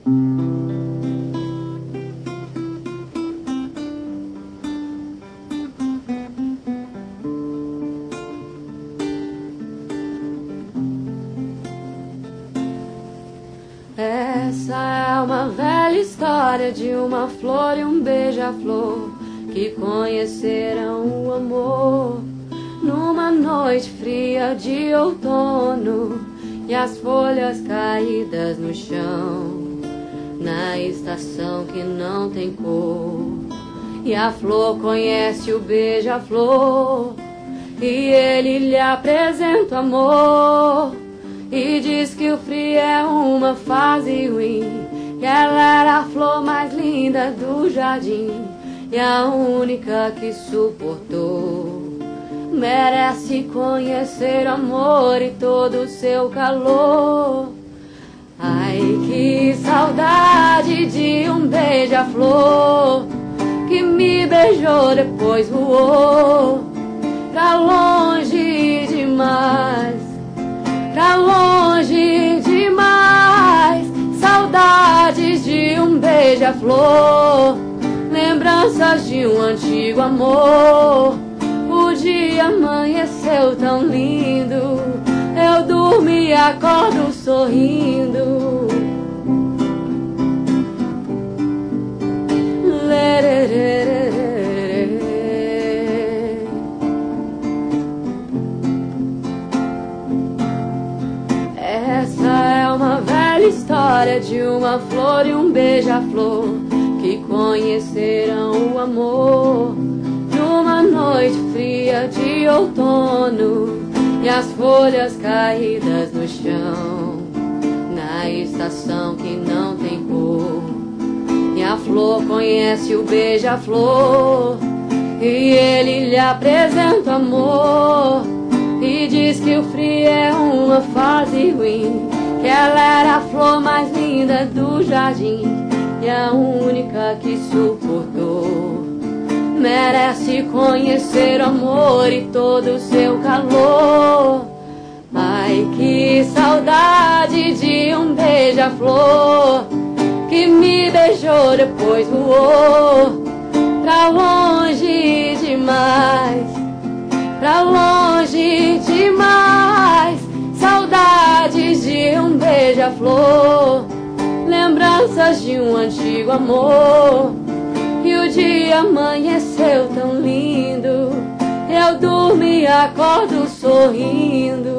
Essa é uma velha história de uma flor e um beija-flor que conheceram o amor numa noite fria de outono e as folhas caídas no chão, na estação que não tem cor. E a flor conhece o beija-flor e ele lhe apresenta o amor e diz que o frio é uma fase ruim, que ela era a flor mais linda do jardim e a única que suportou. Merece conhecer o amor e todo o seu calor. Ai, que saudade de um beija-flor que me beijou, depois voou pra longe demais, pra longe demais. Saudades de um beija-flor, lembranças de um antigo amor. O dia amanheceu tão lindo, eu durmo e acordo sorrindo. Essa é uma velha história de uma flor e um beija-flor que conheceram o amor numa noite fria de outono e as folhas caídas no chão, na estação que não tem cor. E a flor conhece o beija-flor e ele lhe apresenta o amor e diz que o frio é uma fase ruim, que ela era a flor mais linda do jardim e a única que suportou. Merece conhecer o amor e todo o seu calor. Ai, que saudade de um beija-flor que me beijou, depois voou pra longe demais, pra longe demais. Saudades de um beija-flor, lembranças de um antigo amor. E o dia amanheceu tão lindo, eu durmo e acordo sorrindo.